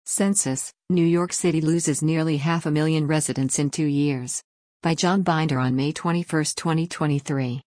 Census, New York City loses nearly 500,000 residents in 2 years. By John Binder on May 21, 2023.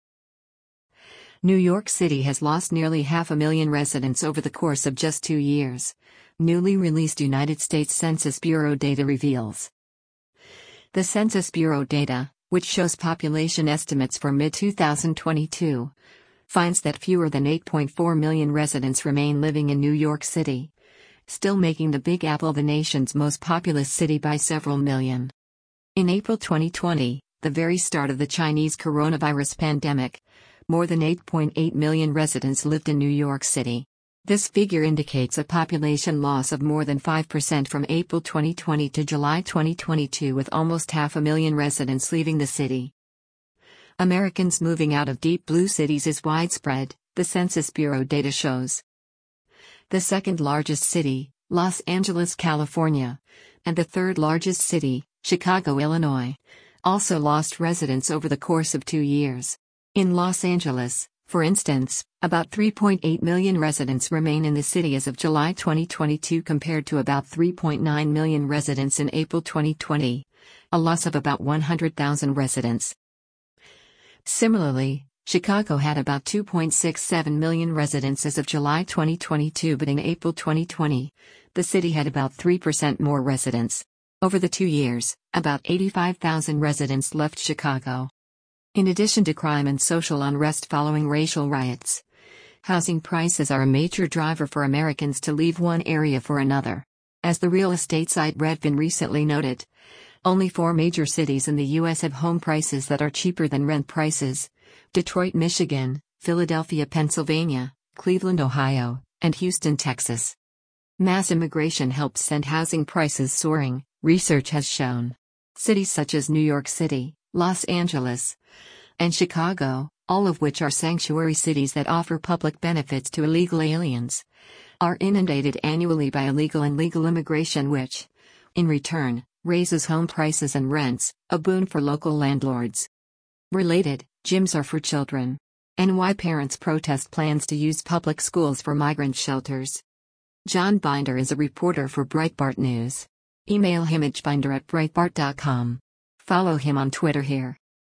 New York City has lost nearly 500,000 residents over the course of just 2 years. Newly released United States Census Bureau data reveals. The Census Bureau data, which shows population estimates for mid-2022, finds that fewer than 8.4 million residents remain living in New York City, still making the Big Apple the nation's most populous city by several million. In April 2020, the very start of the Chinese coronavirus pandemic, more than 8.8 million residents lived in New York City. This figure indicates a population loss of more than 5% from April 2020 to July 2022, with almost 500,000 residents leaving the city. Americans moving out of deep blue cities is widespread, the Census Bureau data shows. The second largest city, Los Angeles, California, and the third largest city, Chicago, Illinois, also lost residents over the course of 2 years. In Los Angeles, for instance, about 3.8 million residents remain in the city as of July 2022 compared to about 3.9 million residents in April 2020, a loss of about 100,000 residents. Similarly, Chicago had about 2.67 million residents as of July 2022, but in April 2020, the city had about 3% more residents. Over the 2 years, about 85,000 residents left Chicago. In addition to crime and social unrest following racial riots, housing prices are a major driver for Americans to leave one area for another. As the real estate site Redfin recently noted, only 4 major cities in the U.S. have home prices that are cheaper than rent prices: Detroit, Michigan, Philadelphia, Pennsylvania, Cleveland, Ohio, and Houston, Texas. Mass immigration helps send housing prices soaring, research has shown. Cities such as New York City, Los Angeles, and Chicago, all of which are sanctuary cities that offer public benefits to illegal aliens, are inundated annually by illegal and legal immigration, which, in return, raises home prices and rents, a boon for local landlords. Related, gyms are for children. And why parents protest plans to use public schools for migrant shelters. John Binder is a reporter for Breitbart News. Email him at binder@breitbart.com. Follow him on Twitter here.